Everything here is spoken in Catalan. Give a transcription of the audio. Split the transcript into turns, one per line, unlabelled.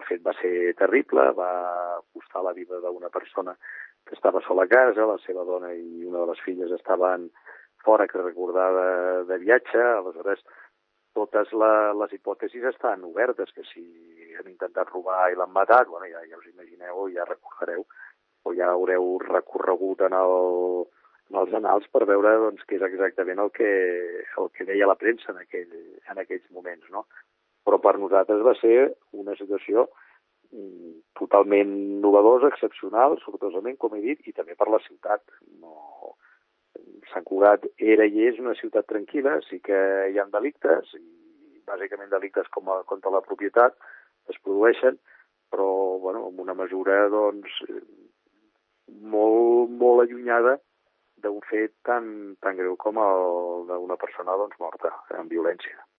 el fet va ser terrible, va costar la vida d'una persona que estava sola a casa, la seva dona i una de les filles estaven fora, que recordava, de viatge. Aleshores, totes les hipòtesis estan obertes, que si han intentat robar i l'han matat, bueno, ja us imagineu, ja recordareu, o ja haureu recorregut en els annals per veure doncs, què és exactament el que deia la premsa en aquells moments, no? Però per nosaltres va ser una situació totalment novedosa, excepcional, sortosament, com he dit, i també per la ciutat. Sant Cugat era i és una ciutat tranquil·la, sí que hi ha delictes, i bàsicament delictes contra la propietat es produeixen, però bueno, amb una mesura doncs, molt, molt allunyada d'un fet tan greu com el d'una persona doncs, morta en violència.